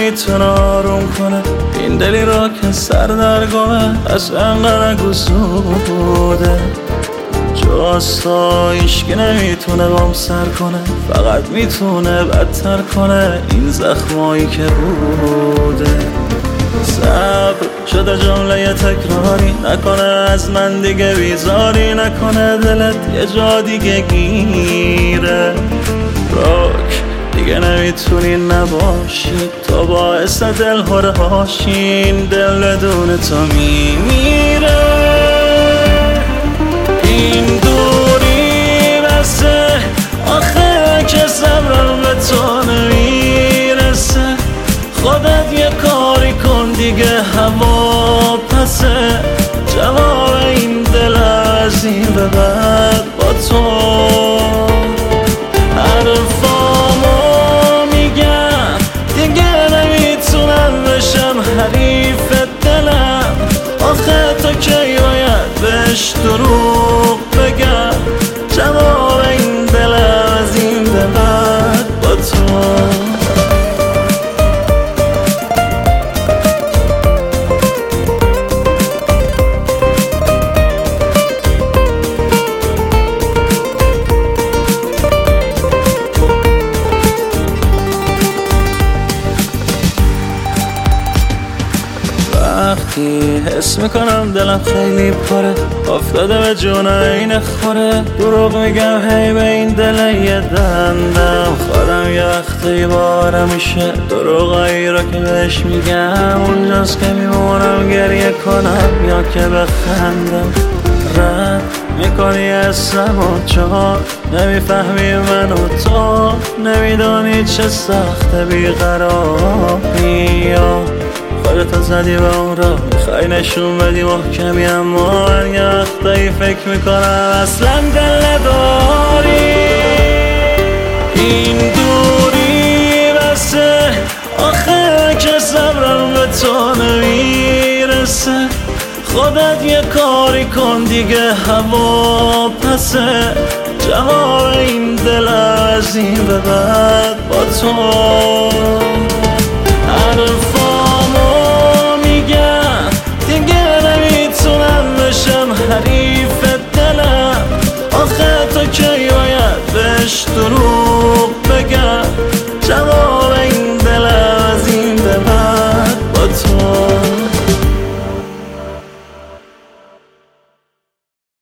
نمیتونه آروم کنه این دلی را که سر در گمه از انقدر نگوزوده جاستا هیچکی نمیتونه بام سر کنه فقط میتونه بدتر کنه این زخمایی که بوده صبر شده جمله تکراری نکنه از من دیگه بیزاری نکنه دلت یه جا دیگه گیره راک دیگه نمیتونی نباشی تو باعث دل هاشین دل بدون تو میمیره این دوری بسه آخه که صبرم به تو نمیرسه خودت یه کاری کن دیگه هوا پسه جواب این دل از این به بعد با تو حرفامو میگم دیگه نمیتونم بشم حریف دلم آخه تو کی باید بهش دروغ بگم جواب این دل از این به بعد با تو وقتی حس میکنم دلم خیلی پره افتاده به جون این خوره دروغ میگم هی به این دل یه دندم خودم یه وقتی بارم میشه دروغایی را که بهش میگم اونجاست که میمونم گریه کنم یا که بخندم رد میکنی اسم و چهار نمیفهمی من و تو نمیدانی چه سخت بیقراری یا خودتو زدی به اون را میخوای نشون بدی محکمی اما من یه وقتایی فکر میکنم اصلا دل داری این دوری بسه آخه که صبرم به تو نمیرسه خودت یه کاری کن دیگه هوا پسه جواب این دل از این به بعد با تو